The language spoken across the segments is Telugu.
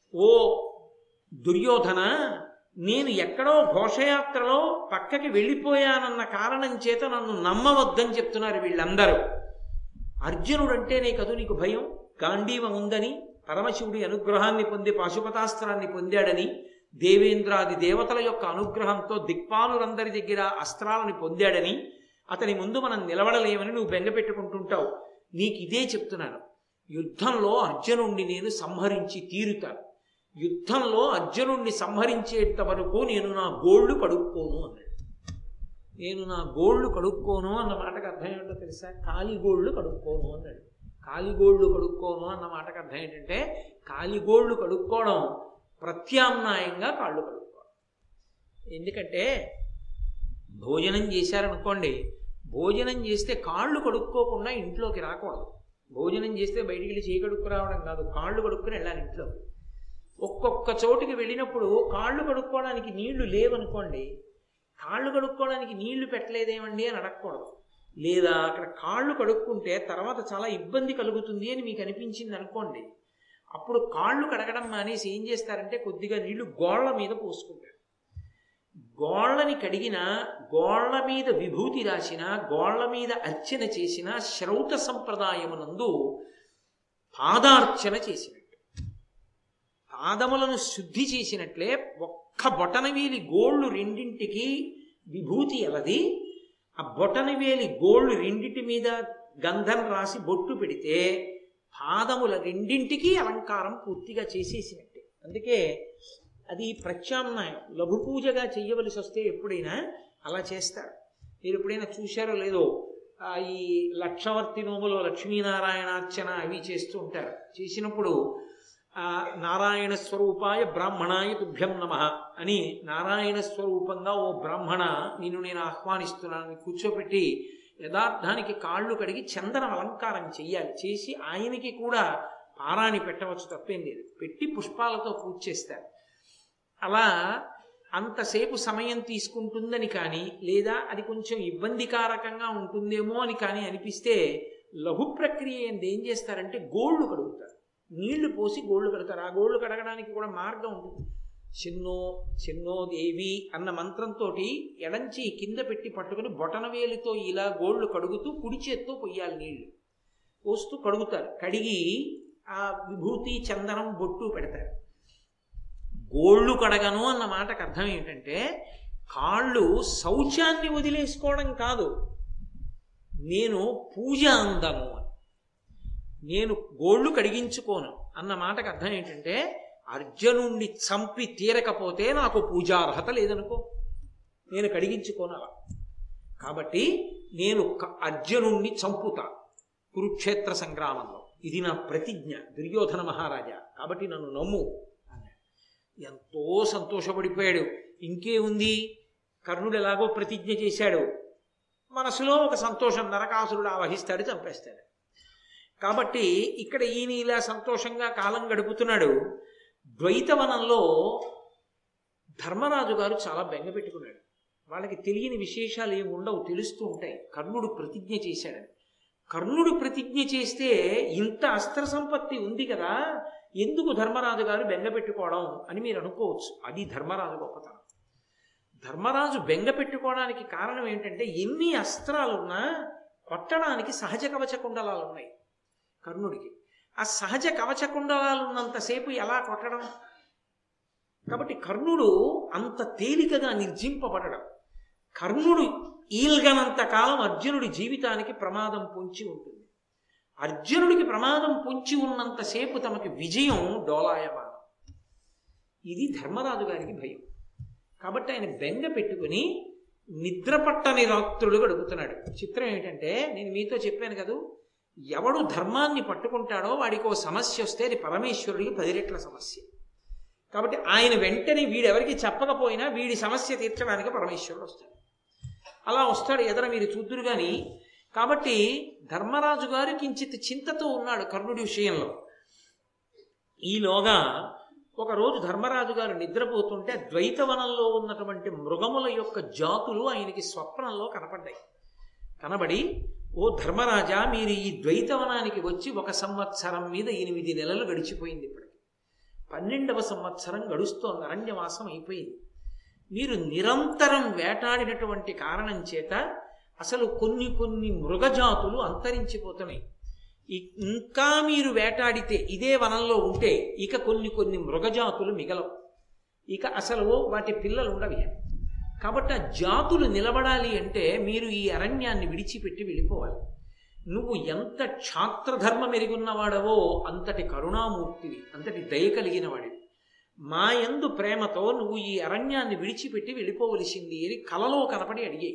ఓ దుర్యోధన, నేను ఎక్కడో ఘోషయాత్రలో పక్కకి వెళ్ళిపోయానన్న కారణం చేత నన్ను నమ్మవద్దని చెప్తున్నారు వీళ్ళందరూ. అర్జునుడంటేనే కదూ నీకు భయం, గాంధీవం ఉందని, పరమశివుడి అనుగ్రహాన్ని పొంది పాశుపతాస్త్రాన్ని పొందాడని, దేవేంద్రాది దేవతల యొక్క అనుగ్రహంతో దిక్పాలురందరి దగ్గర అస్త్రాలను పొందాడని, అతని ముందు మనం నిలబడలేమని నువ్వు బెంగపెట్టుకుంటుంటావు. నీకు ఇదే చెప్తున్నాను, యుద్ధంలో అర్జునుణ్ణి నేను సంహరించి తీరుతాను. యుద్ధంలో అర్జునుణ్ణి సంహరించేంత వరకు నేను నా గోళ్ళు కడుక్కోను అన్నాడు. నేను నా గోళ్ళు కడుక్కోను అన్న మాటకు అర్థం ఏంటో తెలుసా? కాలిగోళ్ళు కడుక్కోను అన్నాడు. కాలిగోళ్ళు కడుక్కోను అన్న మాటకు అర్థం ఏంటంటే, కాలిగోళ్ళు కడుక్కోవడం ప్రత్యామ్నాయంగా కాళ్ళు కడుక్కోవడం. ఎందుకంటే భోజనం చేశారనుకోండి, భోజనం చేస్తే కాళ్ళు కడుక్కోకుండా ఇంట్లోకి రాకూడదు. భోజనం చేస్తే బయటికి వెళ్ళి చేయి కడుక్కు రావడం కాదు, కాళ్ళు కడుక్కుని వెళ్ళాలి ఇంట్లోకి. ఒక్కొక్క చోటుకి వెళ్ళినప్పుడు కాళ్ళు కడుక్కోవడానికి నీళ్లు లేవనుకోండి, కాళ్ళు కడుక్కోవడానికి నీళ్లు పెట్టలేదేమండి అని అడగకూడదు. లేదా అక్కడ కాళ్ళు కడుక్కుంటే తర్వాత చాలా ఇబ్బంది కలుగుతుంది అని మీకు అనిపించింది అనుకోండి, అప్పుడు కాళ్ళు కడగడం మానేసి ఏం చేస్తారంటే కొద్దిగా నీళ్లు గోళ్ల మీద పోసుకుంటారు. గోళ్ళని కడిగినా, గోళ్ల మీద విభూతి రాసినా, గోళ్ల మీద అర్చన చేసిన శ్రౌత సంప్రదాయమునందు పాదార్చన చేసినట్టు, పాదములను శుద్ధి చేసినట్లే ఒక్క బొటనవేలి గోళ్ళు రెండింటికి విభూతి ఎలది, ఆ బొటనవేలి గోళ్ళు రెండింటి మీద గంధం రాసి బొట్టు పెడితే పాదముల రెండింటికి అలంకారం పూర్తిగా చేసేసినట్టే. అందుకే అది ప్రత్యామ్నాయం. లఘు పూజగా చెయ్యవలసి వస్తే ఎప్పుడైనా అలా చేస్తారు. మీరు ఎప్పుడైనా చూశారో లేదో, ఈ లక్షవర్తి నోములో లక్ష్మీనారాయణార్చన అవి చేస్తూ ఉంటారు. చేసినప్పుడు నారాయణ స్వరూపాయ బ్రాహ్మణాయ తుభ్యం నమః అని, నారాయణ స్వరూపంగా ఓ బ్రాహ్మణ నిన్ను నేను ఆహ్వానిస్తున్నానని కూర్చోపెట్టి యథార్థానికి కాళ్ళు కడిగి చందనం అలంకారం చెయ్యాలి. చేసి ఆయనకి కూడా పారాణి పెట్టవచ్చు, తప్పేం లేదు. పెట్టి పుష్పాలతో పూజ చేస్తారు. అలా అంతసేపు సమయం తీసుకుంటుందని కానీ, లేదా అది కొంచెం ఇబ్బందికారకంగా ఉంటుందేమో అని కానీ అనిపిస్తే లఘు ప్రక్రియ ఏం చేస్తారంటే గోళ్ళు కడుగుతారు. నీళ్లు పోసి గోళ్ళు కడతారు. ఆ గోళ్ళు కడగడానికి కూడా మార్గం ఉంటుంది. చిన్నో చిన్నో దేవి అన్న మంత్రంతో ఎడంచి కింద పెట్టి పట్టుకుని బొటనవేలితో ఇలా గోళ్ళు కడుగుతూ కుడి చేత్తో పొయ్యాలి. నీళ్లు పోస్తూ కడుగుతారు. కడిగి ఆ విభూతి చందనం బొట్టు పెడతారు. గోళ్ళు కడగను అన్న మాటకు అర్థం ఏంటంటే, కాళ్ళు శౌచాన్ని వదిలేసుకోవడం కాదు, నేను పూజ అందను అని, నేను గోళ్ళు కడిగించుకోను అన్న మాటకు అర్థం ఏంటంటే, అర్జునుణ్ణి చంపి తీరకపోతే నాకు పూజార్హత లేదనుకో, నేను కడిగించుకోను అలా. కాబట్టి నేను అర్జునుణ్ణి చంపుతా కురుక్షేత్ర సంగ్రామంలో, ఇది నా ప్రతిజ్ఞ దుర్యోధన మహారాజా, కాబట్టి నన్ను నమ్ము అన్నాడు. ఎంతో సంతోషపడిపోయాడు. ఇంకే ఉంది, కర్ణుడు ఎలాగో ప్రతిజ్ఞ చేశాడు, మనసులో ఒక సంతోషం, నరకాసురుడు ఆవహిస్తాడు, చంపేస్తాడు. కాబట్టి ఇక్కడ ఈయన ఇలా సంతోషంగా కాలం గడుపుతున్నాడు. ద్వైతవనంలో ధర్మరాజు గారు చాలా బెంగ పెట్టుకున్నాడు. వాళ్ళకి తెలియని విశేషాలు ఏమి ఉండవు, తెలుస్తూ ఉంటాయి. కర్ణుడు ప్రతిజ్ఞ చేశాడని. కర్ణుడు ప్రతిజ్ఞ చేస్తే ఇంత అస్త్ర సంపత్తి ఉంది కదా, ఎందుకు ధర్మరాజు గారు బెంగ పెట్టుకోవడం అని మీరు అనుకోవచ్చు. అది ధర్మరాజు గొప్పతనం. ధర్మరాజు బెంగ పెట్టుకోవడానికి కారణం ఏంటంటే, ఎన్ని అస్త్రాలున్నా కొట్టడానికి సహజ కవచ కుండలాలు ఉన్నాయి కర్ణుడికి. ఆ సహజ కవచ కుండలాలు ఉన్నంతసేపు ఎలా కొట్టడం? కాబట్టి కర్ణుడు అంత తేలికగా నిర్జింపబడడం. కర్ణుడు ఈల్గనంత కాలం అర్జునుడి జీవితానికి ప్రమాదం పొంచి ఉంటుంది. అర్జునుడికి ప్రమాదం పొంచి ఉన్నంతసేపు తమకి విజయం డోలాయమానం. ఇది ధర్మరాజు గారికి భయం. కాబట్టి ఆయన బెంగ పెట్టుకుని నిద్రపట్టని రాత్రులు గడుపుతున్నాడు. చిత్రం ఏంటంటే, నేను మీతో చెప్పాను కదా, ఎవడు ధర్మాన్ని పట్టుకుంటాడో వాడికి ఓ సమస్య వస్తే అది పరమేశ్వరుడికి 10 రెట్ల సమస్య. కాబట్టి ఆయన వెంటనే వీడెవరికి చెప్పకపోయినా వీడి సమస్య తీర్చడానికి పరమేశ్వరుడు వస్తాడు. అలా వస్తాడు, ఎదర మీరు చూద్దురు కానీ. కాబట్టి ధర్మరాజు గారు కించిత్ చింతతో ఉన్నాడు కర్ణుడి విషయంలో. ఈలోగా ఒకరోజు ధర్మరాజు గారు నిద్రపోతుంటే ద్వైతవనంలో ఉన్నటువంటి మృగముల యొక్క జాతులు ఆయనకి స్వప్నంలో కనపడ్డాయి. కనబడి, ఓ ధర్మరాజా, మీరు ఈ ద్వైతవనానికి వచ్చి 1 సంవత్సరం మీద 8 నెలలు గడిచిపోయింది. ఇప్పటికి 12వ సంవత్సరం గడుస్తోంది, అరణ్యవాసం అయిపోయింది. మీరు నిరంతరం వేటాడినటువంటి కారణం చేత అసలు కొన్ని మృగజాతులు అంతరించిపోతున్నాయి. ఇంకా మీరు వేటాడితే ఇదే వనంలో ఉంటే ఇక కొన్ని మృగజాతులు మిగలవు, ఇక అసలు వాటి పిల్లలు ఉండవి. కాబట్టి ఆ జాతులు నిలబడాలి అంటే మీరు ఈ అరణ్యాన్ని విడిచిపెట్టి వెళ్ళిపోవాలి. నువ్వు ఎంత క్షాత్రధర్మం ఎరుగున్నవాడవో అంతటి కరుణామూర్తివి, అంతటి దయ కలిగిన వాడివి. మా యందు ప్రేమతో నువ్వు ఈ అరణ్యాన్ని విడిచిపెట్టి వెళ్ళిపోవలసింది అని కలలో కనపడి అడిగే.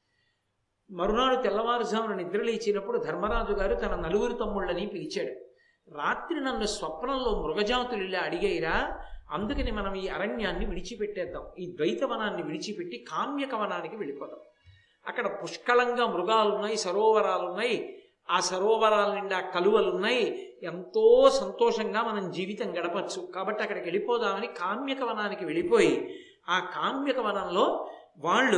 మరునాడు తెల్లవారుజామున నిద్రలేచినప్పుడు ధర్మరాజు గారు తన 4 తమ్ముళ్ళని పిలిచాడు. రాత్రి నన్ను స్వప్నంలో మృగజాతులు ఇలా అడిగాయిరా, అందుకని మనం ఈ అరణ్యాన్ని విడిచిపెట్టేద్దాం, ఈ ద్వైతవనాన్ని విడిచిపెట్టి కామ్యక వనానికి వెళ్ళిపోదాం. అక్కడ పుష్కళంగా మృగాలున్నాయి, సరోవరాలున్నాయి, ఆ సరోవరాల నిండా కలువలున్నాయి, ఎంతో సంతోషంగా మనం జీవితం గడపచ్చు. కాబట్టి అక్కడికి వెళ్ళిపోదామని కామ్యక వనానికి వెళ్ళిపోయి ఆ కామ్యక వనంలో వాళ్ళు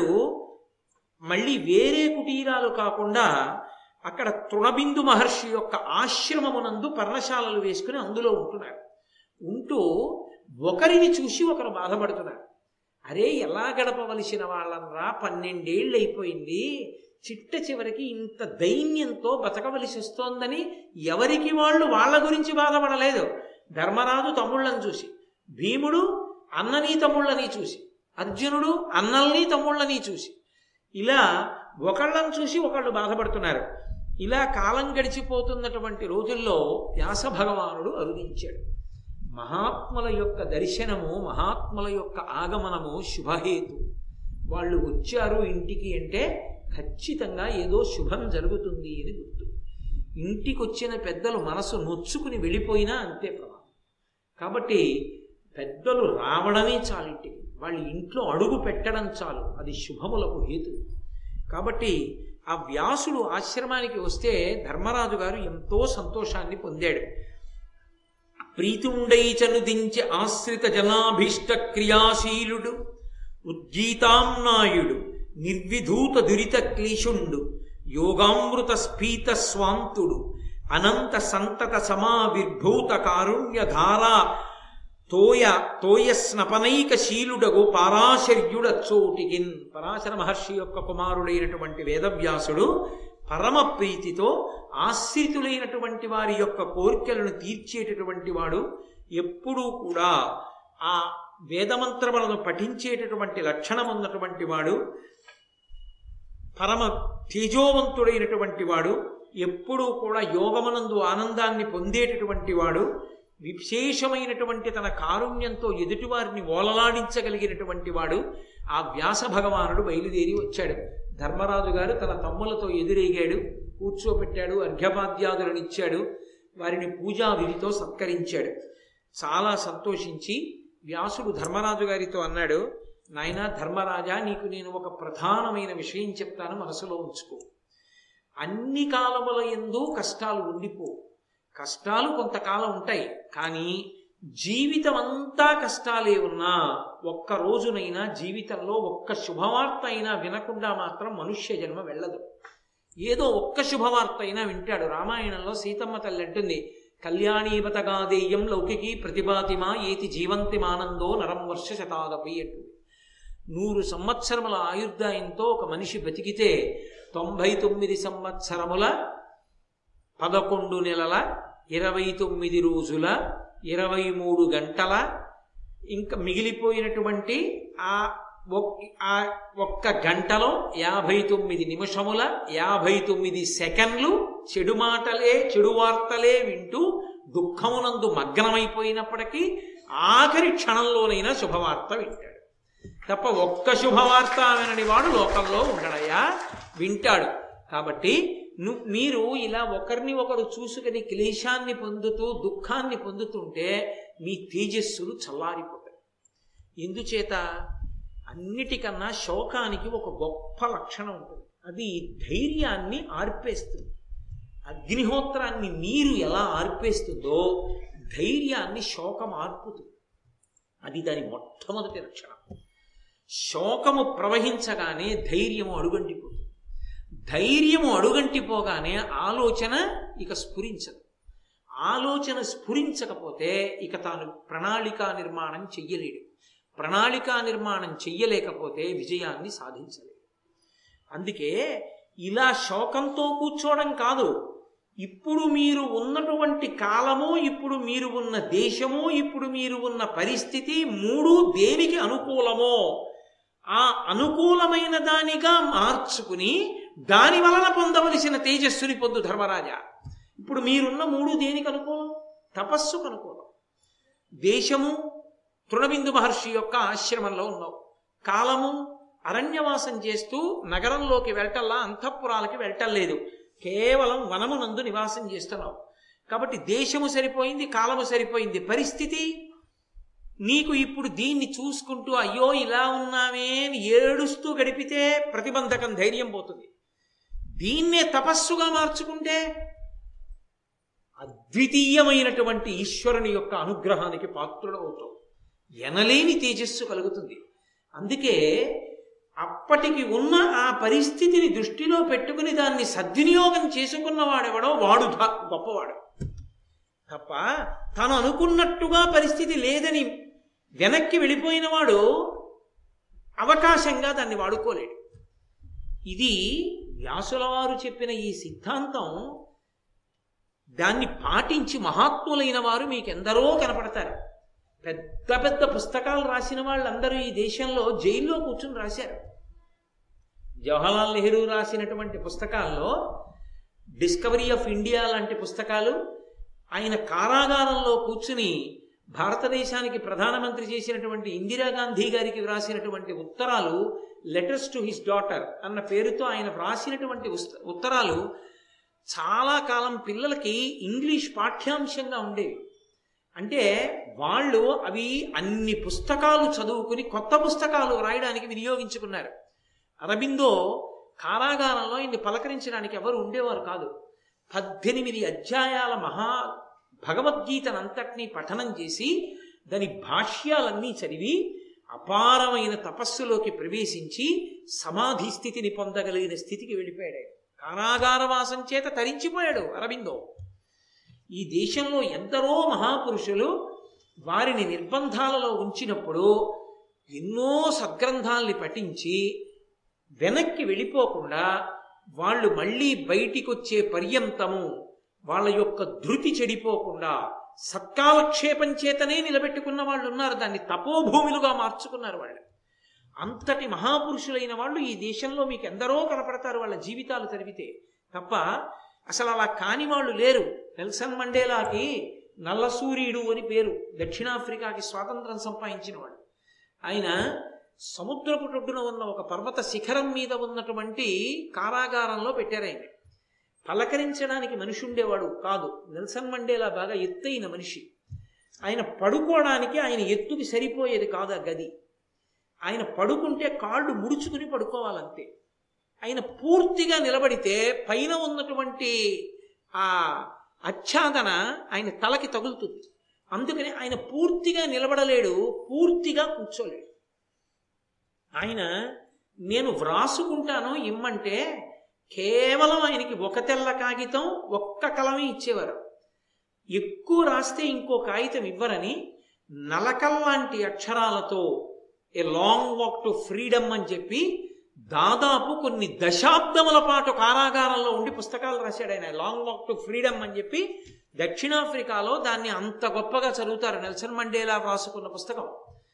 మళ్ళీ వేరే కుటీరాలు కాకుండా అక్కడ తృణబిందు మహర్షి యొక్క ఆశ్రమమునందు పర్ణశాలలు వేసుకుని అందులో ఉంటున్నారు. ఉంటూ ఒకరిని చూసి ఒకరు బాధపడుతున్నారు. అరే, ఎలా గడపవలసిన వాళ్ళనరా, 12 ఏళ్ళు అయిపోయింది, చిట్ట చివరికి ఇంత దైన్యంతో బతకవలసి వస్తోందని ఎవరికి వాళ్ళు వాళ్ళ గురించి బాధపడలేదు. ధర్మరాజు తమ్ముళ్ళని చూసి, భీముడు అన్నని తమ్ముళ్ళని చూసి, అర్జునుడు అన్నల్ని తమ్ముళ్ళని చూసి, ఇలా ఒకళ్ళని చూసి ఒకళ్ళు బాధపడుతున్నారు. ఇలా కాలం గడిచిపోతున్నటువంటి రోజుల్లో వ్యాస భగవానుడు అరుదించాడు. మహాత్ముల యొక్క దర్శనము, మహాత్ముల యొక్క ఆగమనము శుభహేతు. వాళ్ళు వచ్చారు ఇంటికి అంటే ఖచ్చితంగా ఏదో శుభం జరుగుతుంది అని గుర్తు. ఇంటికి వచ్చిన పెద్దలు మనసు నొచ్చుకుని వెళ్ళిపోయినా అంతే ప్రమాదం. కాబట్టి పెద్దలు రావడమే చాలు, ఇంటికి వాళ్ళ ఇంట్లో అడుగు పెట్టడం చాలు, అది శుభములకు హేతు. కాబట్టి ఆ వ్యాసుడు ఆశ్రమానికి వస్తే ధర్మరాజు గారు ఎంతో సంతోషాన్ని పొందాడు. ప్రీతుండైచనుదించి ఆశ్రిత జనాభీష్ట క్రియాశీలుడు, ఉజ్జీతాంనాయుడు, నిర్విధూత దురిత క్లీశుండు, యోగామృత స్ఫీత స్వాంతుడు, అనంత సంతత సమావిర్భూత కారుణ్యధారా తోయ స్నపనైక శీలుడగు పారాశర్యుడచ్చోటికిన్. పరాశర మహర్షి యొక్క కుమారుడైనటువంటి వేదవ్యాసుడు పరమ ప్రీతితో ఆశ్రితులైనటువంటి వారి యొక్క కోరికలను తీర్చేటటువంటి వాడు. ఎప్పుడూ కూడా ఆ వేదమంత్రములను పఠించేటటువంటి లక్షణం ఉన్నటువంటి వాడు, పరమ తేజోవంతుడైనటువంటి వాడు, ఎప్పుడూ కూడా యోగమునందు ఆనందాన్ని పొందేటటువంటి వాడు, విశేషమైనటువంటి తన కారుణ్యంతో ఎదుటివారిని ఓలలాడించగలిగినటువంటి వాడు. ఆ వ్యాస భగవానుడు బయలుదేరి వచ్చాడు. ధర్మరాజు గారు తన తమ్ములతో ఎదురేగాడు, కూర్చోపెట్టాడు, అర్ఘ్యపాద్యాదులను ఇచ్చాడు, వారిని పూజా విధితో సత్కరించాడు. చాలా సంతోషించి వ్యాసుడు ధర్మరాజు గారితో అన్నాడు, నాయనా ధర్మరాజా, నీకు నేను ఒక ప్రధానమైన విషయం చెప్తాను, మనసులో ఉంచుకో. అన్ని కాలముల యందు కష్టాలు ఉండిపో. కష్టాలు కొంతకాలం ఉంటాయి, కానీ జీవితం అంతా కష్టాలే ఉన్నా ఒక్క రోజునైనా జీవితంలో ఒక్క శుభవార్త అయినా వినకుండా మాత్రం మనుష్య జన్మ వెళ్ళదు. ఏదో ఒక్క శుభవార్త అయినా వింటాడు. రామాయణంలో సీతమ్మ తల్లి అంటుంది, కళ్యాణీవతగాదేయం లౌకికీ ప్రతిభాతిమా ఏతి జీవంతి మానందో నరం వర్ష శతాదపి అంటుంది. 100 సంవత్సరముల ఆయుర్దాయంతో ఒక మనిషి బతికితే 99 సంవత్సరముల 11 నెలల 29 రోజుల 23 గంటల ఇంకా మిగిలిపోయినటువంటి ఆ ఒక్క గంటలో 59 నిమిషముల 59 సెకండ్లు చెడు మాటలే, చెడు వార్తలే వింటూ దుఃఖమునందు మగ్నమైపోయినప్పటికీ ఆఖరి క్షణంలోనైనా శుభవార్త వింటాడు. తప్ప ఒక్క శుభవార్త వినని వాడు లోకంలో ఉండడయా, వింటాడు. కాబట్టి మీరు ఇలా ఒకరిని ఒకరు చూసుకుని క్లేశాన్ని పొందుతూ దుఃఖాన్ని పొందుతుంటే మీ తేజస్సులు చల్లారిపోతాయి. ఎందుచేత అన్నిటికన్నా శోకానికి ఒక గొప్ప లక్షణం ఉంటుంది, అది ధైర్యాన్ని ఆర్పేస్తుంది. అగ్నిహోత్రాన్ని నీరు ఎలా ఆర్పేస్తుందో ధైర్యాన్ని శోకం ఆర్పుతుంది. అది దాని మొట్టమొదటి లక్షణం. శోకము ప్రవహించగానే ధైర్యము అడుగంటిపోతుంది. ధైర్యము అడుగంటిపోగానే ఆలోచన ఇక స్ఫురించదు. ఆలోచన స్ఫురించకపోతే ఇక తాను ప్రణాళికా నిర్మాణం చెయ్యలేడు. ప్రణాళికా నిర్మాణం చెయ్యలేకపోతే విజయాన్ని సాధించలేడు. అందుకే ఇలా శోకంతో కూర్చోవడం కాదు, ఇప్పుడు మీరు ఉన్నటువంటి కాలము, ఇప్పుడు మీరు ఉన్న దేశము, ఇప్పుడు మీరు ఉన్న పరిస్థితి మూడు దేనికి అనుకూలమో ఆ అనుకూలమైన దానిగా మార్చుకుని దాని వలన పొందవలసిన తేజస్సుని పొందు ధర్మరాజా. ఇప్పుడు మీరున్న మూడు దేనికి అనుకూలం? తపస్సుకు అనుకూలం. దేశము తృణబిందు మహర్షి యొక్క ఆశ్రమంలో ఉన్నావు, కాలము అరణ్యవాసం చేస్తూ నగరంలోకి వెళ్ళటల్లా అంతఃపురాలకి వెళ్ళటం లేదు, కేవలం వనమునందు నివాసం చేస్తున్నావు. కాబట్టి దేశము సరిపోయింది, కాలము సరిపోయింది. పరిస్థితి నీకు ఇప్పుడు దీన్ని చూసుకుంటూ అయ్యో ఇలా ఉన్నామే అని ఏడుస్తూ గడిపితే ప్రతిబంధకం, ధైర్యం పోతుంది. దీన్నే తపస్సుగా మార్చుకుంటే అద్వితీయమైనటువంటి ఈశ్వరుని యొక్క అనుగ్రహానికి పాత్రుడు అవుతావు, ఎనలేని తేజస్సు కలుగుతుంది. అందుకే అప్పటికి ఉన్న ఆ పరిస్థితిని దృష్టిలో పెట్టుకుని దాన్ని సద్వినియోగం చేసుకున్నవాడెవడో వాడు గొప్పవాడు తప్ప, తను అనుకున్నట్టుగా పరిస్థితి లేదని వెనక్కి వెళ్ళిపోయిన వాడు అవకాశంగా దాన్ని వాడుకోలేడు. ఇది వ్యాసుల వారు చెప్పిన ఈ సిద్ధాంతం, దాన్ని పాటించి మహాత్ములైన వారు మీకెందరో కనపడతారు. పెద్ద పెద్ద పుస్తకాలు రాసిన వాళ్ళందరూ ఈ దేశంలో జైల్లో కూర్చుని రాశారు. జవహర్లాల్ నెహ్రూ రాసినటువంటి పుస్తకాల్లో డిస్కవరీ ఆఫ్ ఇండియా లాంటి పుస్తకాలు, ఆయన కారాగారంలో కూర్చుని భారతదేశానికి ప్రధానమంత్రి చేసినటువంటి ఇందిరాగాంధీ గారికి వ్రాసినటువంటి ఉత్తరాలు, లెటర్స్ టు హిస్ డాటర్ అన్న పేరుతో ఆయన వ్రాసినటువంటి ఉత్తరాలు చాలా కాలం పిల్లలకి ఇంగ్లీష్ పాఠ్యాంశంగా ఉండేవి. అంటే వాళ్ళు అవి అన్ని పుస్తకాలు చదువుకుని కొత్త పుస్తకాలు రాయడానికి వినియోగించుకున్నారు. అరబిందో కారాగారంలో ఇన్ని పలకరించడానికి ఎవరు ఉండేవారు కాదు. 18 అధ్యాయాల భగవద్గీతనంతటినీ పఠనం చేసి దాని భాష్యాలన్నీ చదివి అపారమైన తపస్సులోకి ప్రవేశించి సమాధి స్థితిని పొందగలిగిన స్థితికి వెళ్ళిపోయాడు. కారాగారవాసం చేత తరించిపోయాడు అరబిందో. ఈ దేశంలో ఎందరో మహాపురుషులు వారిని నిర్బంధాలలో ఉంచినప్పుడు ఎన్నో సద్గ్రంథాల్ని పఠించి వెనక్కి వెళ్ళిపోకుండా వాళ్ళు మళ్ళీ బయటికి వచ్చే పర్యంతము వాళ్ళ యొక్క ధృతి చెడిపోకుండా సత్కాలక్షేపం చేతనే నిలబెట్టుకున్న వాళ్ళు ఉన్నారు. దాన్ని తపోభూములుగా మార్చుకున్నారు వాళ్ళు. అంతటి మహాపురుషులైన వాళ్ళు ఈ దేశంలో మీకు ఎందరో కనపడతారు వాళ్ళ జీవితాలు చదివితే తప్ప. అసలు అలా కాని వాళ్ళు లేరు. నెల్సన్ మండేలాకి నల్ల సూర్యుడు అని పేరు, దక్షిణాఫ్రికాకి స్వాతంత్రం సంపాదించిన వాడు. ఆయన సముద్రపు ఒడ్డున ఉన్న ఒక పర్వత శిఖరం మీద ఉన్నటువంటి కారాగారంలో పెట్టారు. ఆయన పలకరించడానికి మనిషి ఉండేవాడు కాదు. నెల్సన్ మండేలా బాగా ఎత్తైన మనిషి. ఆయన పడుకోవడానికి ఆయన ఎత్తుకి సరిపోయేది కాదు ఆ గది. ఆయన పడుకుంటే కాళ్ళు ముడుచుకుని పడుకోవాలంతే. ఆయన పూర్తిగా నిలబడితే పైన ఉన్నటువంటి ఆ ఆచ్ఛాదన ఆయన తలకి తగులుతుంది. అందుకని ఆయన పూర్తిగా నిలబడలేడు, పూర్తిగా కూర్చోలేడు. ఆయన నేను వ్రాసుకుంటాను ఇమ్మంటే కేవలం ఆయనకి ఒక తెల్ల కాగితం, ఒక్క కలమే ఇచ్చేవారు. ఎక్కువ రాస్తే ఇంకో కాగితం ఇవ్వరని నలకల్లాంటి అక్షరాలతో a long walk to freedom అని చెప్పి దాదాపు కొన్ని దశాబ్దముల పాటు కారాగారంలో ఉండి పుస్తకాలు రాశాడు ఆయన. లాంగ్ వాక్ టు ఫ్రీడమ్ అని చెప్పి దక్షిణాఫ్రికాలో దాన్ని అంత గొప్పగా చదువుతారు. నెల్సన్ మండేలా వ్రాసుకున్న పుస్తకం.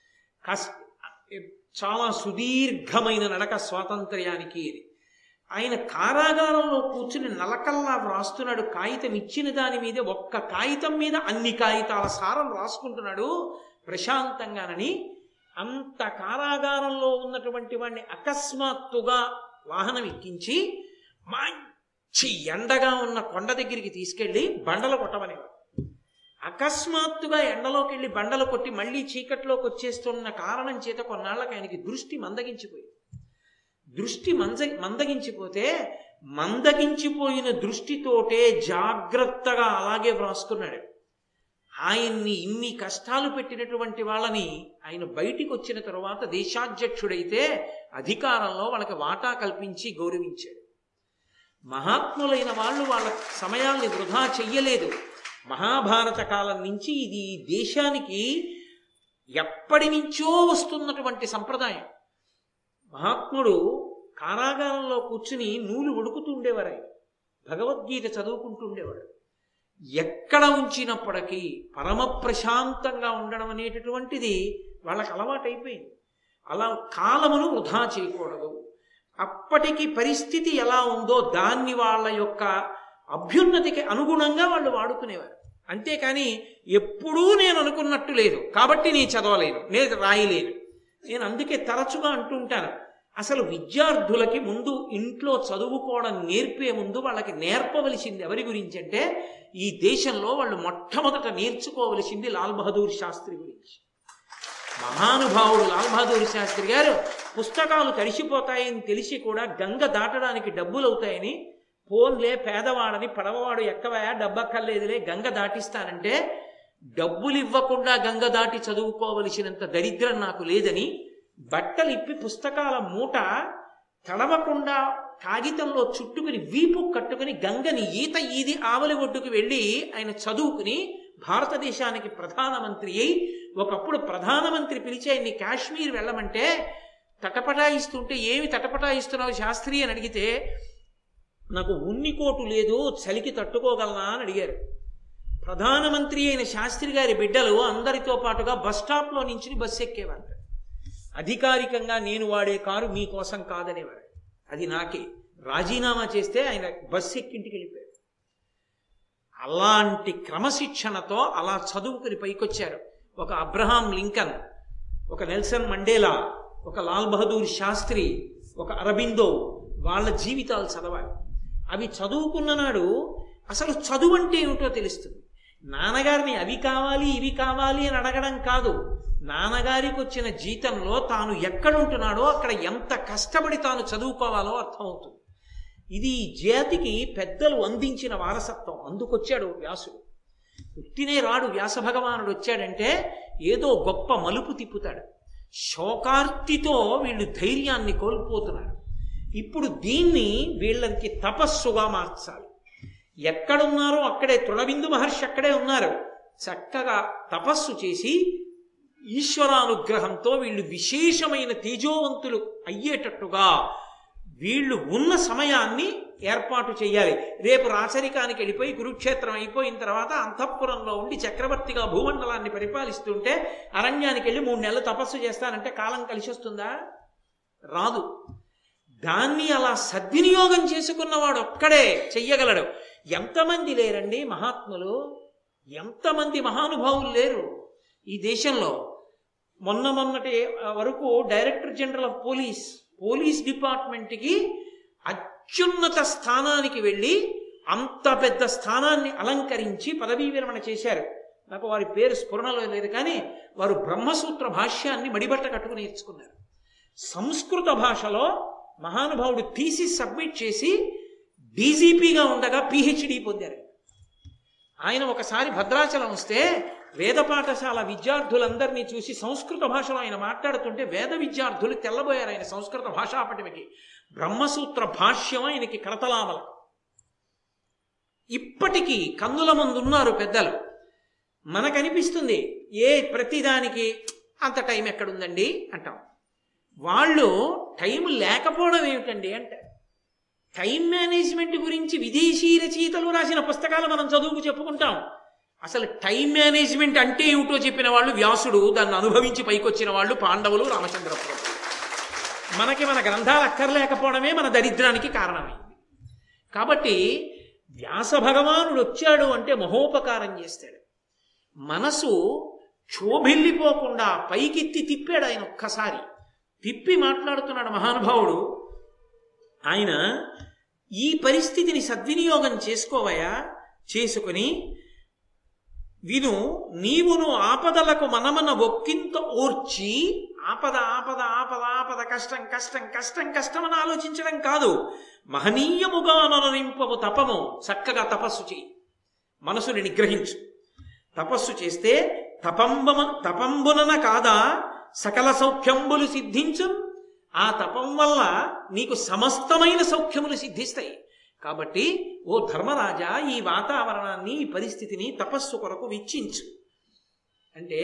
చాలా సుదీర్ఘమైన నడక స్వాతంత్ర్యానికి. ఆయన కారాగారంలో కూర్చుని నలకల్లా వ్రాస్తున్నాడు. కాగితం ఇచ్చిన దాని మీద, ఒక్క కాగితం మీద అన్ని కాగితాల సారం రాసుకుంటున్నాడు ప్రశాంతంగానని. అంత కారాగారంలో ఉన్నటువంటి వాడిని అకస్మాత్తుగా వాహనం ఎక్కించి మంచి ఎండగా ఉన్న కొండ దగ్గరికి తీసుకెళ్లి బండలు కొట్టమనేవాడు. అకస్మాత్తుగా ఎండలోకి వెళ్ళి బండలు కొట్టి మళ్ళీ చీకట్లోకి వచ్చేస్తున్న కారణం చేత కొన్నాళ్ళకి ఆయనకి దృష్టి మందగించిపోయింది. దృష్టి మందగించిపోతే మందగించిపోయిన దృష్టితోటే జాగ్రత్తగా అలాగే వ్రాసుకున్నాడు. ఆయన్ని ఇన్ని కష్టాలు పెట్టినటువంటి వాళ్ళని ఆయన బయటికి వచ్చిన తరువాత దేశాధ్యక్షుడైతే అధికారంలో వాళ్ళకి వాటా కల్పించి గౌరవించాడు. మహాత్ములైన వాళ్ళు వాళ్ళ సమయాల్ని వృధా చెయ్యలేదు. మహాభారత కాలం నుంచి ఇది ఈ దేశానికి ఎప్పటి నుంచో వస్తున్నటువంటి సంప్రదాయం. మహాత్ముడు కారాగారంలో కూర్చుని నూలు ఉడుకుతూ ఉండేవారు. ఆయన భగవద్గీత చదువుకుంటూ ఉండేవాడు. ఎక్కడ ఉంచినప్పటికీ పరమ ప్రశాంతంగా ఉండడం అనేటటువంటిది వాళ్ళకి అలవాటైపోయింది. అలా కాలమును వృధా చేయకూడదు. అప్పటికి పరిస్థితి ఎలా ఉందో దాన్ని వాళ్ళ యొక్క అభ్యున్నతికి అనుగుణంగా వాళ్ళు వాడుకునేవారు. అంతేకాని ఎప్పుడూ నేను అనుకున్నట్టు లేదు కాబట్టి నేను చదవలేను, నేను రాయలేను. నేను అందుకే తరచుగా అంటుంటాను, అసలు విద్యార్థులకి ముందు ఇంట్లో చదువుకోవడం నేర్పే ముందు వాళ్ళకి నేర్పవలసింది ఎవరి గురించి అంటే, ఈ దేశంలో వాళ్ళు మొట్టమొదట నేర్చుకోవలసింది లాల్ బహదూర్ శాస్త్రి గురించి. మహానుభావుడు లాల్ బహదూర్ శాస్త్రి గారు పుస్తకాలు తడిసిపోతాయని తెలిసి కూడా గంగ దాటడానికి డబ్బులు అవుతాయని, పోన్లే పేదవాడని పడవవాడు ఎక్కవయా డబ్బక్కర్లేదులే గంగ దాటిస్తానంటే, డబ్బులు ఇవ్వకుండా గంగ దాటి చదువుకోవలసినంత దరిద్రం నాకు లేదని బట్టలు ఇప్పి పుస్తకాల మూట తడవకుండా కాగితంలో చుట్టుకుని వీపు కట్టుకుని గంగని ఈది ఆవలి ఒడ్డుకు వెళ్ళి ఆయన చదువుకుని భారతదేశానికి ప్రధానమంత్రి అయి, ఒకప్పుడు ప్రధానమంత్రి పిలిచి ఆయన్ని కాశ్మీర్ వెళ్ళమంటే తటపటాయిస్తుంటే, ఏమి తటపటాయిస్తున్నావు శాస్త్రి అని అడిగితే, నాకు ఉన్నికోటు లేదు చలికి తట్టుకోగలనా అని అడిగారు. ప్రధానమంత్రి అయిన శాస్త్రి గారి బిడ్డలు అందరితో పాటుగా బస్ స్టాప్లో నుంచి బస్సు ఎక్కేవారు. అధికారికంగా నేను వాడే కారు మీకోసం కాదనేవారు, అది నాకే. రాజీనామా చేస్తే ఆయన బస్సు ఎక్కింటికి వెళ్ళిపోయారు. అలాంటి క్రమశిక్షణతో అలా చదువుకుని పైకొచ్చారు. ఒక అబ్రహాం లింకన్, ఒక నెల్సన్ మండేలా, ఒక లాల్ బహదూర్ శాస్త్రి, ఒక అరబిందో, వాళ్ళ జీవితాలు చదవాలి. అవి చదువుకున్న నాడు అసలు చదువు అంటే ఏమిటో తెలుస్తుంది. నాన్నగారిని అవి కావాలి ఇవి కావాలి అని అడగడం కాదు, నాన్నగారికి వచ్చిన జీతంలో తాను ఎక్కడుంటున్నాడో అక్కడ ఎంత కష్టపడి తాను చదువుకోవాలో అర్థమవుతుంది. ఇది జాతికి పెద్దలు అందించిన వారసత్వం. అందుకొచ్చాడు వ్యాసుడు. పుట్టినే రాడు వ్యాస భగవానుడు. వచ్చాడంటే ఏదో గొప్ప మలుపు తిప్పుతాడు. శోకార్తితో వీళ్ళు ధైర్యాన్ని కోల్పోతున్నారు. ఇప్పుడు దీన్ని వీళ్ళకి తపస్సుగా మార్చాలి. ఎక్కడున్నారో అక్కడే, తృణబిందు మహర్షి అక్కడే ఉన్నారు. చక్కగా తపస్సు చేసి ఈశ్వరానుగ్రహంతో వీళ్ళు విశేషమైన తేజోవంతులు అయ్యేటట్టుగా వీళ్ళు ఉన్న సమయాన్ని ఏర్పాటు చేయాలి. రేపు రాచరికానికి వెళ్ళిపోయి కురుక్షేత్రం అయిపోయిన తర్వాత అంతఃపురంలో ఉండి చక్రవర్తిగా భూమండలాన్ని పరిపాలిస్తుంటే అరణ్యానికి వెళ్ళి 3 నెలలు తపస్సు చేస్తానంటే కాలం కలిసి వస్తుందా? రాదు. దాన్ని అలా సద్వినియోగం చేసుకున్నవాడు ఒక్కడే చెయ్యగలడు. ఎంతమంది లేరండి మహాత్ములు, ఎంతమంది మహానుభావులు లేరు ఈ దేశంలో. మొన్నటి వరకు డైరెక్టర్ జనరల్ ఆఫ్ పోలీస్ డిపార్ట్మెంట్కి అత్యున్నత స్థానానికి వెళ్ళి అంత పెద్ద స్థానాన్ని అలంకరించి పదవీ విరమణ చేశారు. నాకు వారి పేరు స్ఫురణలో లేదు, కానీ వారు బ్రహ్మసూత్ర భాష్యాన్ని మడిబట్ట కట్టుకుని నేర్చుకున్నారు. సంస్కృత భాషలో మహానుభావుడు థీసిస్ సబ్మిట్ చేసి డీజీపీగా ఉండగా పిహెచ్డి పొందారు. ఆయన ఒకసారి భద్రాచలం వస్తే వేద పాఠశాల విద్యార్థులందరినీ చూసి సంస్కృత భాషలో ఆయన మాట్లాడుతుంటే వేద విద్యార్థులు తెల్లబోయారు ఆయన సంస్కృత భాషాపటిమకి. బ్రహ్మసూత్ర భాష్యం ఆయనకి కరతలామల. ఇప్పటికీ కన్నుల ముందు ఉన్నారు పెద్దలు. మనకనిపిస్తుంది ప్రతిదానికి అంత టైం ఎక్కడుందండి అంటాం. వాళ్ళు టైం లేకపోవడం ఏమిటండి అంటే, టైం మేనేజ్మెంట్ గురించి విదేశీ రచయితలు రాసిన పుస్తకాలు మనం చదువుకు చెప్పుకుంటాం. అసలు టైం మేనేజ్మెంట్ అంటే ఏమిటో చెప్పిన వాళ్ళు వ్యాసుడు, దాన్ని అనుభవించి పైకొచ్చిన వాళ్ళు పాండవులు, రామచంద్రపురం. మనకి మన గ్రంథాలు అక్కర్లేకపోవడమే మన దరిద్రానికి కారణమైంది. కాబట్టి వ్యాస భగవానుడు వచ్చాడు అంటే మహోపకారం చేస్తాడు. మనసు క్షోభిల్లిపోకుండా పైకెత్తి తిప్పాడు ఆయన. ఒక్కసారి తిప్పి మాట్లాడుతున్నాడు మహానుభావుడు. ఆయన ఈ పరిస్థితిని సద్వినియోగం చేసుకోవయా, చేసుకుని విను, నీవును ఆపదలకు మనమన ఒక్కింత ఓర్చి, ఆపద ఆపద ఆపద ఆపద కష్టం కష్టం కష్టం కష్టం అని ఆలోచించడం కాదు, మహనీయముగా నొనరింపము తపము. చక్కగా తపస్సు చేయి, మనసుని నిగ్రహించు. తపస్సు చేస్తే తపంబునన కాదా సకల సౌఖ్యంబులు సిద్ధించు. ఆ తపం వల్ల నీకు సమస్తమైన సౌఖ్యములు సిద్ధిస్తాయి. కాబట్టి ఓ ధర్మరాజా, ఈ వాతావరణాన్ని, ఈ పరిస్థితిని తపస్సు కొరకు వెచ్చించు అంటే,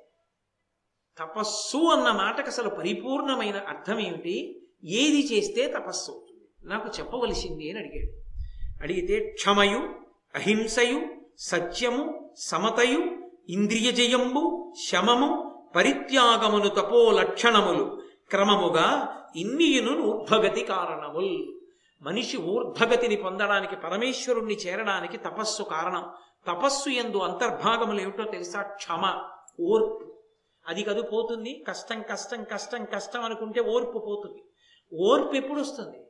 తపస్సు అన్న మాటకు అసలు పరిపూర్ణమైన అర్థం ఏమిటి? ఏది చేస్తే తపస్సు అవుతుంది నాకు చెప్పవలసింది అని అడిగాడు. అడిగితే క్షమయు, అహింసయు, సత్యము, సమతయు, ఇంద్రియజయంబు, శమము, పరిత్యాగమును తపో లక్షణములు క్రమముగా ఇన్నియును ఊర్ధ్వగతి కారణముల్. మనిషి ఊర్ధ్వగతిని పొందడానికి, పరమేశ్వరుణ్ణి చేరడానికి తపస్సు కారణం. తపస్సు యందు అంతర్భాగములు ఏమిటో తెలుసా? క్షమ, ఓర్పు. అది కదు పోతుంది. కష్టం కష్టం కష్టం కష్టం అనుకుంటే ఓర్పు పోతుంది. ఓర్పు ఎప్పుడు వస్తుంది?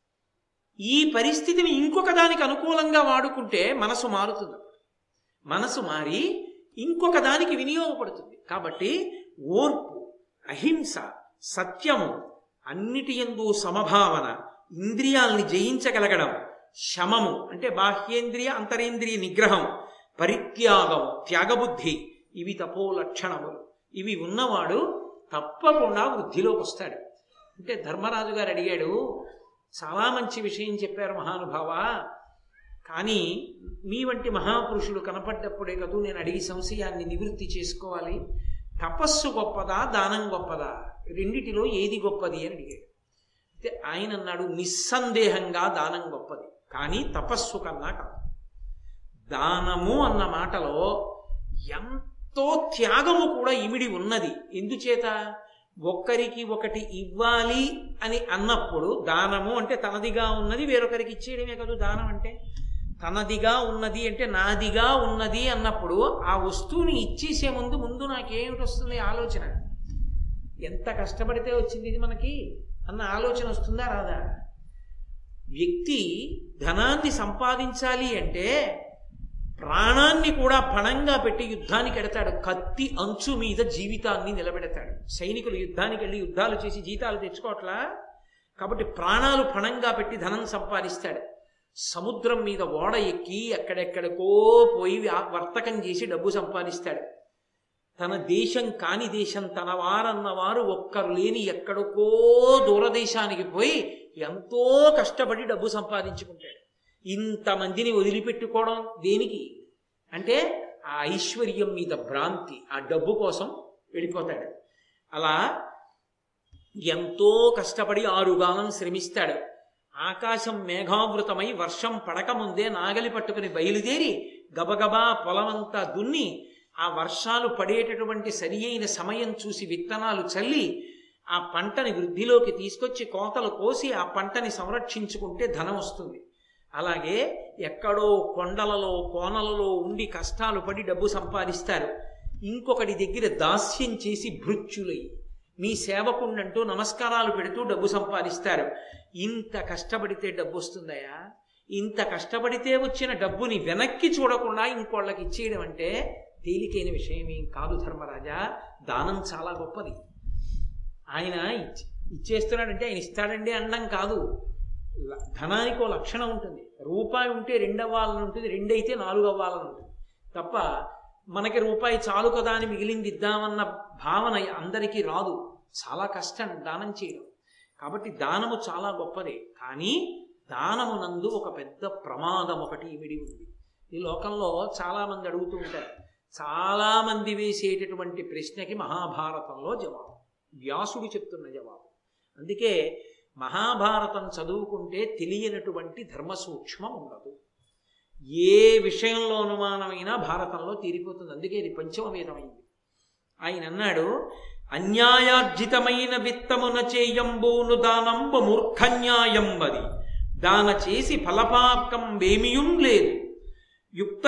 ఈ పరిస్థితిని ఇంకొక దానికి అనుకూలంగా వాడుకుంటే మనసు మారుతుంది. మనసు మారి ఇంకొక దానికి వినియోగపడుతుంది. కాబట్టి ఓర్పు, అహింస, సత్యము, అన్నిటి యందు సమభావన, ఇంద్రియాల్ని జయించగలగడం, శమము అంటే బాహ్యేంద్రియ అంతరేంద్రియ నిగ్రహం, పరిత్యాగం, త్యాగబుద్ధి, ఇవి తపో లక్షణములు. ఇవి ఉన్నవాడు తప్పకుండా వృద్ధిలోకి వస్తాడు. అంటే ధర్మరాజు గారు అడిగాడు, చాలా మంచి విషయం చెప్పారు మహానుభావ, కానీ మీ వంటి మహాపురుషులు కనపడ్డప్పుడే కదూ నేను అడిగి సంశయాన్ని నివృత్తి చేసుకోవాలి. తపస్సు గొప్పదా, దానం గొప్పదా? రెండిటిలో ఏది గొప్పది అని అడిగాడు. అయితే ఆయన అన్నాడు, నిస్సందేహంగా దానం గొప్పది, కానీ తపస్సు కన్నా కాదు. దానము అన్న మాటలో ఎంతో త్యాగము కూడా ఇమిడి ఉన్నది. ఎందుచేత? ఒక్కరికి ఒకటి ఇవ్వాలి అని అన్నప్పుడు దానము అంటే తనదిగా ఉన్నది వేరొకరికి ఇచ్చేయడమే కదా దానం అంటే. తనదిగా ఉన్నది అంటే నాదిగా ఉన్నది అన్నప్పుడు ఆ వస్తువుని ఇచ్చేసే ముందు నాకేమిటి వస్తుంది ఆలోచన? ఎంత కష్టపడితే వచ్చింది ఇది మనకి అన్న ఆలోచన వస్తుందా రాదా? వ్యక్తి ధనాన్ని సంపాదించాలి అంటే ప్రాణాన్ని కూడా పణంగా పెట్టి యుద్ధానికి ఎడతాడు. కత్తి అంచు మీద జీవితాన్ని నిలబెడతాడు. సైనికులు యుద్ధానికి వెళ్ళి యుద్ధాలు చేసి జీతాలు తెచ్చుకోవట్లా, కాబట్టి ప్రాణాలు పణంగా పెట్టి ధనం సంపాదిస్తాడు. సముద్రం మీద ఓడ ఎక్కి ఎక్కడెక్కడికో పోయి వర్తకం చేసి డబ్బు సంపాదిస్తాడు. తన దేశం కాని దేశం, తన వారన్నవారు ఒక్కరు లేని ఎక్కడికో దూరదేశానికి పోయి ఎంతో కష్టపడి డబ్బు సంపాదించుకుంటాడు. ఇంతమందిని వదిలిపెట్టుకోవడం దేనికి అంటే ఆ ఐశ్వర్యం మీద భ్రాంతి, ఆ డబ్బు కోసం వెళ్ళిపోతాడు. అలా ఎంతో కష్టపడి 6 గాలం శ్రమిస్తాడు. ఆకాశం మేఘావృతమై వర్షం పడకముందే నాగలి పట్టుకుని బయలుదేరి గబగబా పొలమంతా దున్ని ఆ వర్షాలు పడేటటువంటి సరి అయిన సమయం చూసి విత్తనాలు చల్లి ఆ పంటని వృద్ధిలోకి తీసుకొచ్చి కోతలు కోసి ఆ పంటని సంరక్షించుకుంటే ధనం వస్తుంది. అలాగే ఎక్కడో కొండలలో కోనలలో ఉండి కష్టాలు పడి డబ్బు సంపాదిస్తారు. ఇంకొకటి దగ్గర దాస్యం చేసి భృత్యులై మీ సేవకుండంటూ నమస్కారాలు పెడుతూ డబ్బు సంపాదిస్తారు. ఇంత కష్టపడితే డబ్బు వస్తుందయా? ఇంత కష్టపడితే వచ్చిన డబ్బుని వెనక్కి చూడకుండా ఇంకోళ్ళకి ఇచ్చేయడం అంటే తేలికైన విషయం ఏం కాదు ధర్మరాజా. దానం చాలా గొప్పది. ఆయన ఇచ్చేస్తున్నాడంటే ఆయన ఇస్తాడండి అనడం కాదు. ధనానికి ఓ లక్షణం ఉంటుంది. రూపాయి ఉంటే 2 అవ్వాలని ఉంటుంది, 2 అయితే 4 అవ్వాలని ఉంటుంది తప్ప మనకి రూపాయి చాలు కదా అని మిగిలింది ఇద్దామన్న భావన అందరికీ రాదు. చాలా కష్టం దానం చేయడం. కాబట్టి దానము చాలా గొప్పదే. కానీ దానమునందు ఒక పెద్ద ప్రమాదం ఒకటి ఇమిడి ఉంది. ఈ లోకంలో చాలామంది అడుగుతూ ఉంటారు. చాలామంది వేసేటటువంటి ప్రశ్నకి మహాభారతంలో జవాబు, వ్యాసుడు చెప్తున్న జవాబు. అందుకే మహాభారతం చదువుకుంటే తెలియనటువంటి ధర్మ సూక్ష్మం ఉండదు. ఏ విషయంలో అనుమానమైనా భారతంలో తీరిపోతుంది. అందుకే ఇది పంచమ వేదమైంది. ఆయన అన్నాడు, అన్యాయార్జితమైన విత్తమున చేయంబోను దానంబు మూర్ఖన్యాయంబది దాన చేసి ఫలపాకం వేమియుం లేదు యుక్త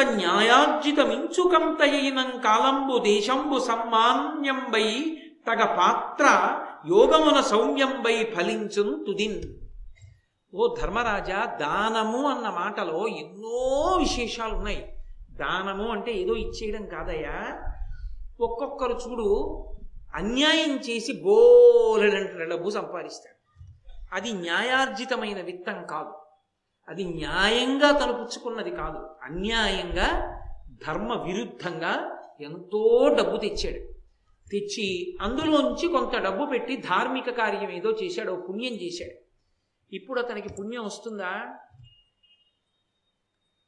న్యాయార్జితమించుకంతయైనం కాలంబు దేశంబు సమ్మాన్యంబై తగ పాత్ర యోగమున సౌమ్యంబై ఫలించున్ తుదిన్. ఓ ధర్మరాజా, దానము అన్న మాటలో ఎన్నో విశేషాలు ఉన్నాయి. దానము అంటే ఏదో ఇచ్చేయడం కాదయ్యా. ఒక్కొక్కరు చూడు అన్యాయం చేసి బోలెడంత డబ్బు సంపాదిస్తాడు. అది న్యాయార్జితమైన విత్తం కాదు. అది న్యాయంగా తలపుచ్చుకున్నది కాదు. అన్యాయంగా ధర్మ విరుద్ధంగా ఎంతో డబ్బు తెచ్చాడు. తెచ్చి అందులోంచి కొంత డబ్బు పెట్టి ధార్మిక కార్యం ఏదో చేశాడు, పుణ్యం చేశాడు. ఇప్పుడు అతనికి పుణ్యం వస్తుందా?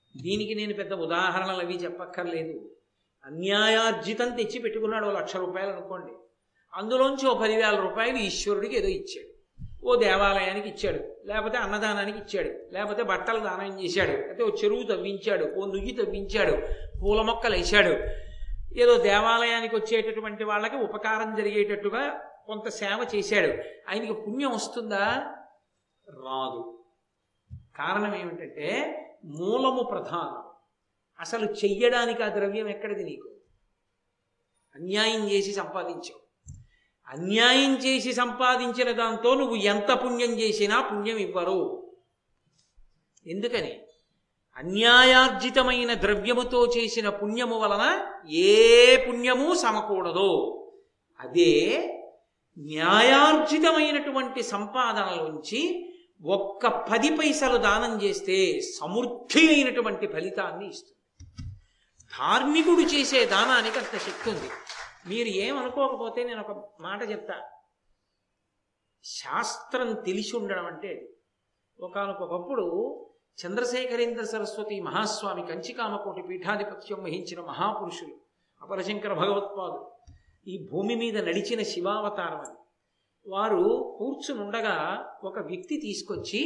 దీనికి నేను పెద్ద ఉదాహరణలు అవి చెప్పక్కర్లేదు. అన్యాయార్జితం తెచ్చి పెట్టుకున్నాడు, 1,00,000 రూపాయలు అనుకోండి. అందులోంచి 10,000 రూపాయలు ఈశ్వరుడికి ఏదో ఇచ్చాడు. ఓ దేవాలయానికి ఇచ్చాడు, లేకపోతే అన్నదానానికి ఇచ్చాడు, లేకపోతే బట్టలు దానం చేశాడు, లేకపోతే ఓ చెరువు తవ్వించాడు, ఓ నుయ్యి తవ్వించాడు, పూల మొక్కలు వేశాడు. ఏదో దేవాలయానికి వచ్చేటటువంటి వాళ్ళకి ఉపకారం జరిగేటట్టుగా కొంత సేవ చేశాడు. ఆయనకి పుణ్యం వస్తుందా? రాదు. కారణం ఏమిటంటే మూలము ప్రధానం. అసలు చెయ్యడానికి ఆ ద్రవ్యం ఎక్కడిది? నీకు అన్యాయం చేసి సంపాదించావు. అన్యాయం చేసి సంపాదించిన దాంతో నువ్వు ఎంత పుణ్యం చేసినా పుణ్యం ఇవ్వరు. ఎందుకని? అన్యాయార్జితమైన ద్రవ్యముతో చేసిన పుణ్యము వలన ఏ పుణ్యము సమకూడదు. అదే న్యాయార్జితమైనటువంటి సంపాదనలోంచి ఒక్క 10 పైసలు దానం చేస్తే సమృద్ధి అయినటువంటి ఫలితాన్ని ఇస్తుంది. ధార్మికుడు చేసే దానానికి అంత శక్తి ఉంది. మీరు ఏమనుకోకపోతే నేను ఒక మాట చెప్తా. శాస్త్రం తెలిసి ఉండడం అంటే ఒకానొకప్పుడు చంద్రశేఖరేంద్ర సరస్వతి మహాస్వామి కంచికామకోటి పీఠాధిపత్యం వహించిన మహాపురుషులు, అపరశంకర భగవత్పాదులు, ఈ భూమి మీద నడిచిన శివావతారం అని. వారు కూర్చునుండగా ఒక వ్యక్తి తీసుకొచ్చి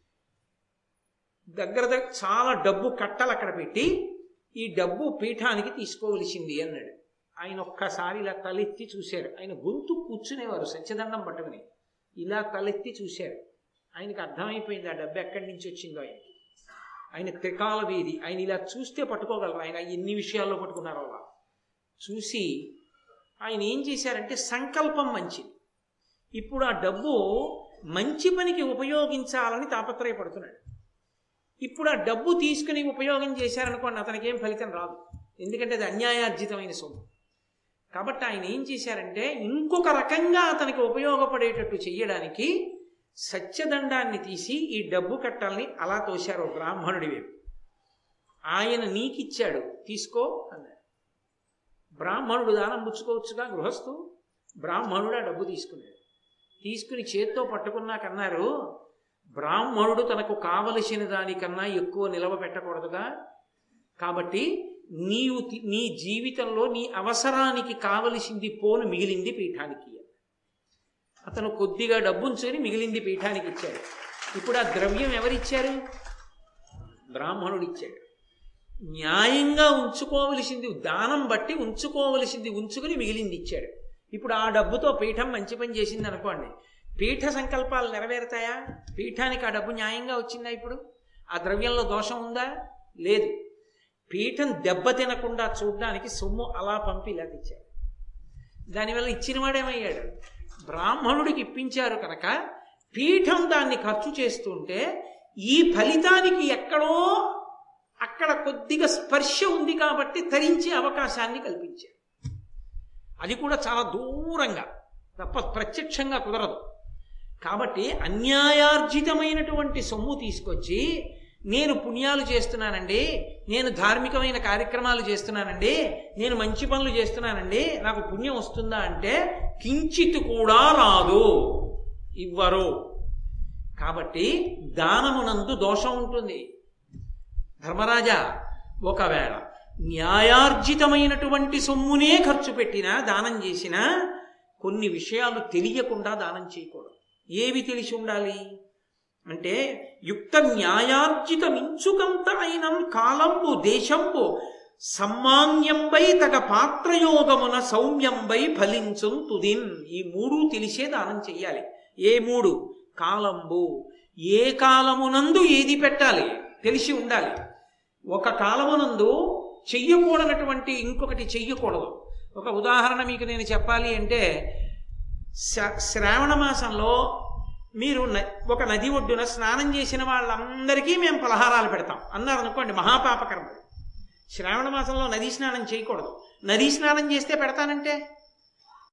దగ్గర చాలా డబ్బు కట్టలు అక్కడ పెట్టి, ఈ డబ్బు పీఠానికి తీసుకోవలసింది అన్నాడు. ఆయన ఒక్కసారి ఇలా తలెత్తి చూశారు. ఆయన గొంతు కూర్చునేవారు సత్యదండం పట్టుకుని. ఇలా తలెత్తి చూశారు. ఆయనకు అర్థమైపోయింది ఆ డబ్బు ఎక్కడి నుంచి వచ్చిందో. ఆయన త్రికాల వీధి, ఆయన ఇలా చూస్తే పట్టుకోగలరు. ఆయన ఎన్ని విషయాల్లో పట్టుకున్నారో అలా చూసి ఆయన ఏం చేశారంటే, సంకల్పం మంచిది, ఇప్పుడు ఆ డబ్బు మంచి పనికి ఉపయోగించాలని తాపత్రయపడుతున్నాడు. ఇప్పుడు ఆ డబ్బు తీసుకుని ఉపయోగం చేశారనుకోండి, అతనికి ఏం ఫలితం రాదు. ఎందుకంటే అది అన్యాయార్జితమైన సొమ్ము. కాబట్టి ఆయన ఏం చేశారంటే, ఇంకొక రకంగా అతనికి ఉపయోగపడేటట్టు చెయ్యడానికి సత్యదండాన్ని తీసి ఈ డబ్బు కట్టల్ని అలా తోశారు బ్రాహ్మణుడి వైపు. ఆయన నీకిచ్చాడు, తీసుకో అన్నాడు. బ్రాహ్మణుడు దానం పుచ్చుకోవచ్చుగా గృహస్థు. బ్రాహ్మణుడు ఆ డబ్బు తీసుకున్నాడు. తీసుకుని చేత్తో పట్టుకున్నాకన్నారు, బ్రాహ్మణుడు తనకు కావలసిన దానికన్నా ఎక్కువ నిలవ పెట్టకూడదుగా. కాబట్టి నీ జీవితంలో నీ అవసరానికి కావలసింది పోను, మిగిలింది పీఠానికి. అతను కొద్దిగా డబ్బుంచుని మిగిలింది పీఠానికి ఇచ్చాడు. ఇప్పుడు ఆ ద్రవ్యం ఎవరిచ్చారు? బ్రాహ్మణుడు ఇచ్చాడు. న్యాయంగా ఉంచుకోవలసింది, దానం బట్టి ఉంచుకోవలసింది ఉంచుకుని మిగిలింది ఇచ్చాడు. ఇప్పుడు ఆ డబ్బుతో పీఠం మంచి పని చేసింది అనుకోండి, పీఠ సంకల్పాలు నెరవేరుతాయా? పీఠానికి ఆ డబ్బు న్యాయంగా వచ్చిందా? ఇప్పుడు ఆ ద్రవ్యంలో దోషం ఉందా? లేదు. పీఠం దెబ్బ తినకుండా చూడడానికి సొమ్ము అలా పంపి ఇలా తెచ్చాడు. దానివల్ల ఇచ్చినవాడేమయ్యాడు? బ్రాహ్మణుడికి ఇప్పించారు కనుక పీఠం దాన్ని ఖర్చు చేస్తుంటే ఈ ఫలితానికి ఎక్కడో అక్కడ కొద్దిగా స్పర్శ ఉంది కాబట్టి తరించే అవకాశాన్ని కల్పించారు. అది కూడా చాలా దూరంగా, తప్ప ప్రత్యక్షంగా కుదరదు. కాబట్టి అన్యాయార్జితమైనటువంటి సొమ్ము తీసుకొచ్చి, నేను పుణ్యాలు చేస్తున్నానండి, నేను ధార్మికమైన కార్యక్రమాలు చేస్తున్నానండి, నేను మంచి పనులు చేస్తున్నానండి, నాకు పుణ్యం వస్తుందా అంటే కించిత్ కూడా రాదు, ఇవ్వరు. కాబట్టి దానమునందు దోషం ఉంటుంది. ధర్మరాజా, ఒకవేళ న్యాయార్జితమైనటువంటి సొమ్మునే ఖర్చు పెట్టినా, దానం చేసినా కొన్ని విషయాలు తెలియకుండా దానం చేయకూడదు. ఏవి తెలిసి ఉండాలి అంటే, యుక్త న్యాయార్జితమించుకంత అయినం కాలంబు దేశంబు సమ్మాన్యంబై తగ పాత్రయోగమున సౌమ్యంబై ఫలించుం తుదిన్. ఈ 3 తెలిసే దానం చెయ్యాలి. ఏ 3? కాలంబు, ఏ కాలమునందు ఏది పెట్టాలి తెలిసి ఉండాలి. ఒక కాలమునందు చెయ్యకూడనటువంటి ఇంకొకటి చెయ్యకూడదు. ఒక ఉదాహరణ మీకు నేను చెప్పాలి అంటే, శ్రావణ మాసంలో మీరు ఒక నది ఒడ్డున స్నానం చేసిన వాళ్ళందరికీ మేము పలహారాలు పెడతాం అన్నారనుకోండి, మహాపాపకర్మ. శ్రావణ మాసంలో నదీ స్నానం చేయకూడదు. నదీ స్నానం చేస్తే పెడతానంటే